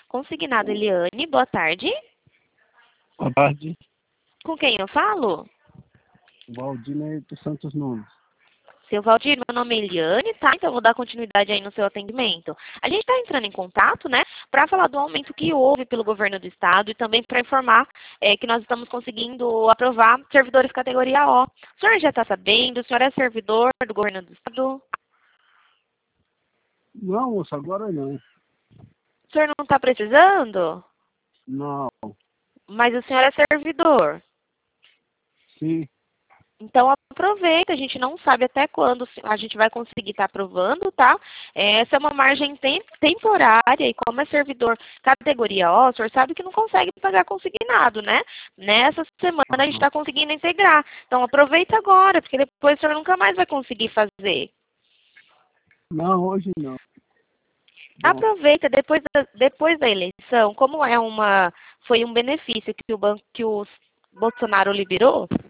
Consignado Eliane, boa tarde. Boa tarde, Com quem eu falo? Valdinei dos Santos Nunes. Seu Valdir, meu nome é Eliane, tá? Então eu vou dar continuidade aí no seu atendimento. A gente está entrando em contato, né, para falar do aumento que houve pelo governo do estado e também para informar que nós estamos conseguindo aprovar servidores categoria O. O senhor já está sabendo? O senhor é servidor do governo do estado? Não, moço, agora não. O senhor não está precisando? Não, Mas o senhor é servidor. sim. Então aproveita, a gente não sabe até quando a gente vai conseguir estar aprovando, tá? Essa é uma margem temporária e como é servidor categoria O, o senhor sabe que não consegue pagar consignado, né? Nessa semana a gente está conseguindo integrar. Então aproveita agora, porque depois o senhor nunca mais vai conseguir fazer. Não, hoje não. Bom, Aproveita depois da eleição, como foi um benefício que o Bolsonaro liberou,